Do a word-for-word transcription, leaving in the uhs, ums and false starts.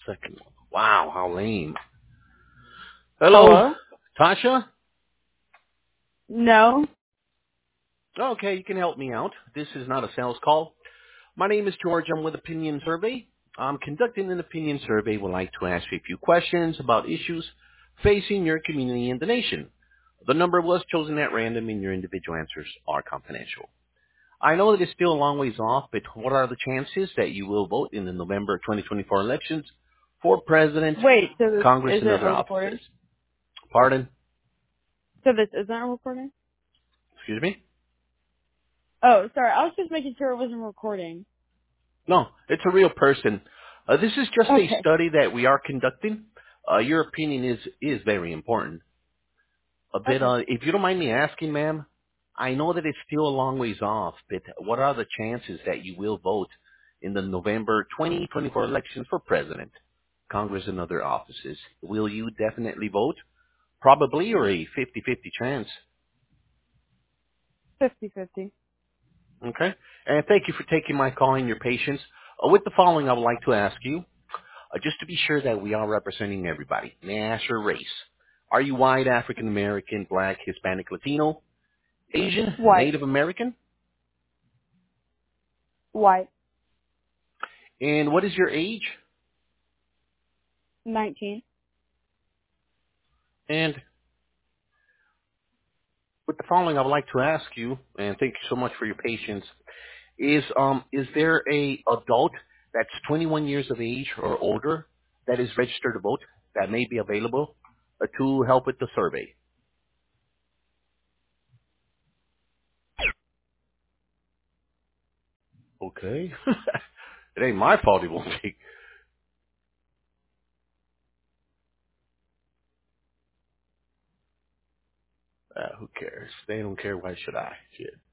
second one. Wow, how lame. Hello, Hello? Tasha? No. Okay, you can help me out. This is not a sales call. My name is George. I'm with Opinion Survey. I'm conducting an opinion survey. Would like to ask you a few questions about issues facing your community and the nation. The number was chosen at random and your individual answers are confidential. I know that it's still a long ways off, but what are the chances that you will vote in the November twenty twenty-four elections for president, Wait, so this Congress, and isn't other a offices? recording? Pardon? So this isn't a recording? Excuse me? Oh, sorry. I was just making sure it wasn't recording. No, it's a real person. Uh, this is just a Okay. study that we are conducting. Uh, your opinion is is very important. A bit, Okay. uh, if you don't mind me asking, ma'am, I know that it's still a long ways off, but what are the chances that you will vote in the November twenty twenty-four elections for president, Congress, and other offices? Will you definitely vote? Probably, or a fifty-fifty chance? Fifty-fifty. Okay. And thank you for taking my call and your patience. Uh, with the following, I would like to ask you, uh, just to be sure that we are representing everybody. May I ask your race? Are you white, African American, black, Hispanic, Latino, Asian, White. Native American? White. And what is your age? Nineteen. And with the following, I would like to ask you, and thank you so much for your patience, is um is there a adult that's twenty-one years of age or older that is registered to vote that may be available uh, to help with the survey? Okay. It ain't my fault he won't take. Uh, who cares? They don't care. Why should I? Shit.